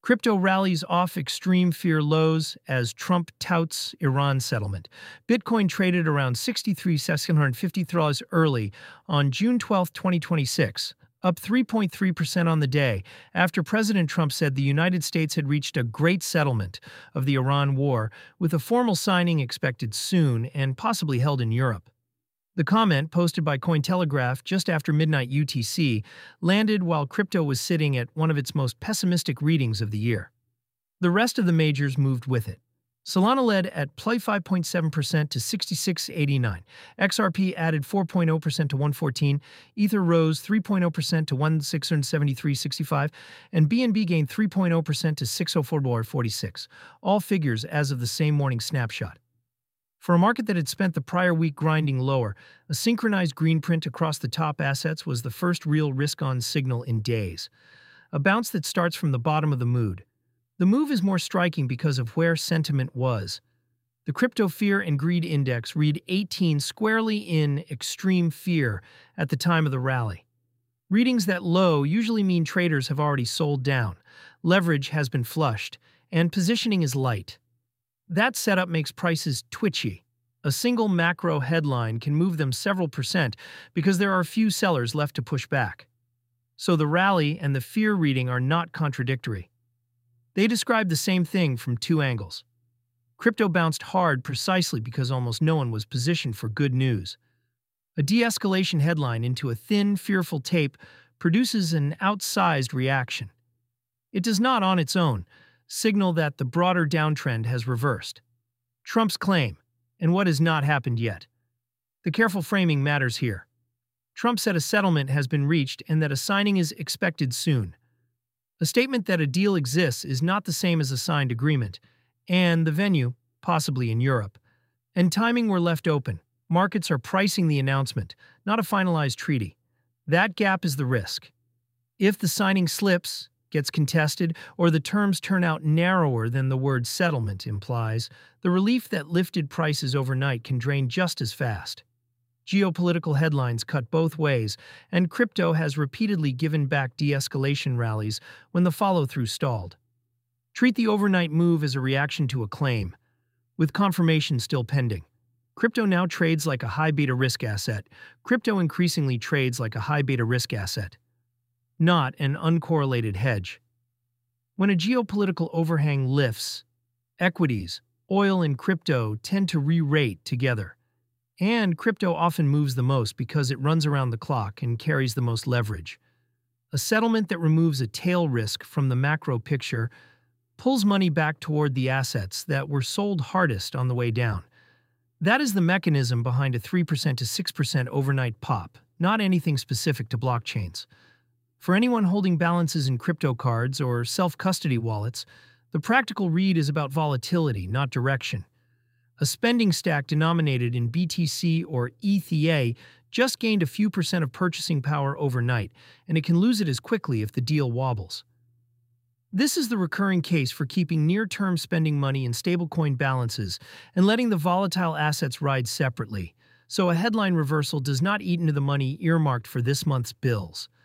Crypto rallies off extreme fear lows as Trump touts Iran settlement. Bitcoin traded around $63,750 early on June 12, 2026, up 3.3% on the day after President Trump said the United States had reached a great settlement of the Iran war, with a formal signing expected soon and possibly held in Europe. The comment, posted by Cointelegraph just after midnight UTC, landed while crypto was sitting at one of its most pessimistic readings of the year. The rest of the majors moved with it. Solana led at plus 5.7% to 66.89. XRP added 4.0% to 114. Ether rose 3.0% to 1,673.65. And BNB gained 3.0% to 604.46. All figures as of the same morning snapshot. For a market that had spent the prior week grinding lower, a synchronized green print across the top assets was the first real risk-on signal in days. A bounce that starts from the bottom of the mood. The move is more striking because of where sentiment was. The Crypto Fear and Greed Index read 18 squarely in extreme fear at the time of the rally. Readings that low usually mean traders have already sold down, leverage has been flushed, and positioning is light. That setup makes prices twitchy. A single macro headline can move them several percent because there are few sellers left to push back. So the rally and the fear reading are not contradictory. They describe the same thing from two angles. Crypto bounced hard precisely because almost no one was positioned for good news. A de-escalation headline into a thin, fearful tape produces an outsized reaction. It does not, on its own, signal that the broader downtrend has reversed. Trump's claim, and what has not happened yet. The careful framing matters here. Trump said a settlement has been reached and that a signing is expected soon. A statement that a deal exists is not the same as a signed agreement, and the venue, possibly in Europe, and timing were left open. Markets are pricing the announcement, not a finalized treaty. That gap is the risk. If the signing slips, gets contested, or the terms turn out narrower than the word settlement implies, the relief that lifted prices overnight can drain just as fast. Geopolitical headlines cut both ways, and crypto has repeatedly given back de-escalation rallies when the follow-through stalled. Treat the overnight move as a reaction to a claim, with confirmation still pending. Crypto now trades like a high beta risk asset. Crypto increasingly trades like a high beta risk asset, not an uncorrelated hedge. When a geopolitical overhang lifts, equities, oil, and crypto tend to re-rate together. And crypto often moves the most because it runs around the clock and carries the most leverage. A settlement that removes a tail risk from the macro picture pulls money back toward the assets that were sold hardest on the way down. That is the mechanism behind a 3% to 6% overnight pop, not anything specific to blockchains. For anyone holding balances in crypto cards or self-custody wallets, the practical read is about volatility, not direction. A spending stack denominated in BTC or ETH just gained a few percent of purchasing power overnight, and it can lose it as quickly if the deal wobbles. This is the recurring case for keeping near-term spending money in stablecoin balances and letting the volatile assets ride separately, so a headline reversal does not eat into the money earmarked for this month's bills.